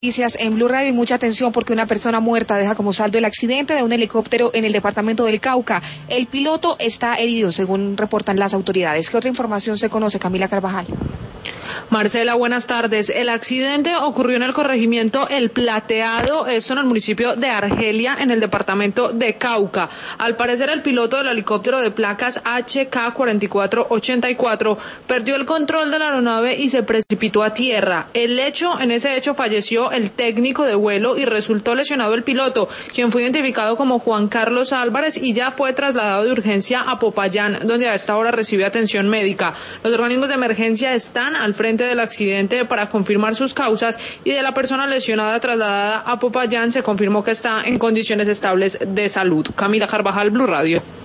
Noticias en Blue Radio y mucha atención porque una persona muerta deja como saldo el accidente de un helicóptero en el departamento del Cauca. El piloto está herido, según reportan las autoridades. ¿Qué otra información se conoce, Camila Carvajal? Marcela, buenas tardes. El accidente ocurrió en el corregimiento El Plateado, esto en el municipio de Argelia, en el departamento de Cauca. Al parecer, el piloto del helicóptero de placas HK-4484 perdió el control de la aeronave y se precipitó a tierra. En ese hecho falleció el técnico de vuelo y resultó lesionado el piloto, quien fue identificado como Juan Carlos Álvarez y ya fue trasladado de urgencia a Popayán, donde a esta hora recibe atención médica. Los organismos de emergencia están al frente del accidente para confirmar sus causas y de la persona lesionada trasladada a Popayán se confirmó que está en condiciones estables de salud. Camila Carvajal, Blue Radio.